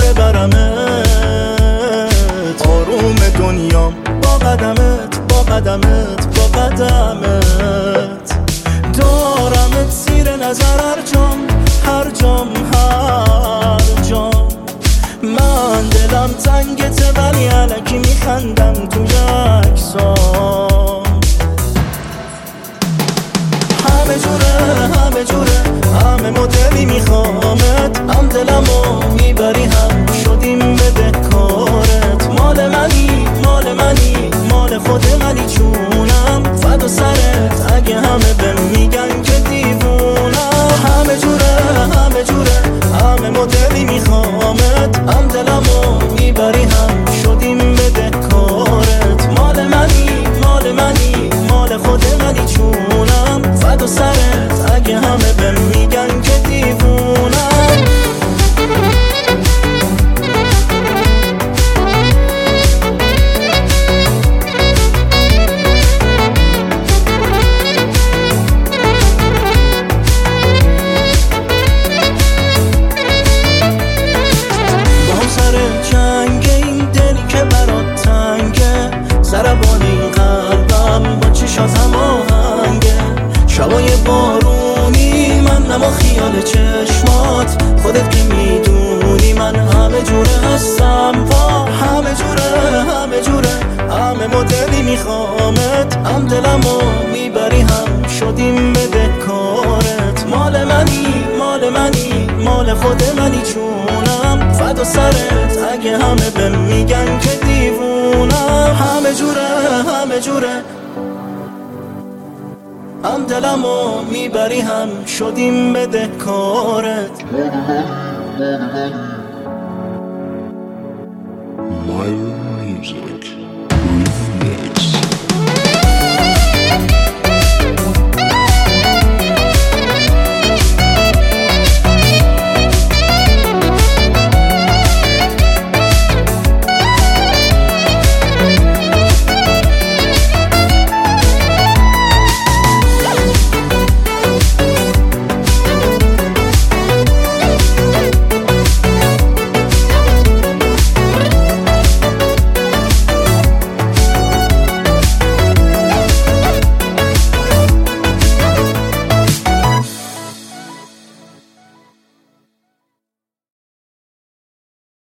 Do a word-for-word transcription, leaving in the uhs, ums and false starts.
ببرمت آروم دنیام با قدمت با قدمت با قدمت دارمت زیر نظر هر جام هر جام هر جام من دلم تنگته ولی الکی میخندم تو یکسان همه جوره همه جوره همه مدلی میخوامت هم دلمو میبری هم شدیم بدهکارت مال منی مال منی مال خود منی چونم فدا سرت اگه همه بهم میگن که دیوونم همه جوره همه جوره همه مدلی میخوامت هم دلمو میبری هم شدیم بدهکارت مال منی مال منی مال خود منی چونم فدا سرت اگه همه بهم میگن که دیوونم سربانی قلبم با چشات هماهنگه شبای بارونی من اما خیال چشمات خودت که میدونی من همه جوره هستم وا همه جوره همه جوره همه مدلی میخوامت هم دلمو میبری هم شدیم بدهکارت مال منی مال منی مال خود منی چونم فدا سرت اگه همه بهم میگن که دیوونم همه جوره همه جوره هم دلمو میبری هم شدیم بدهکارت Myra Music.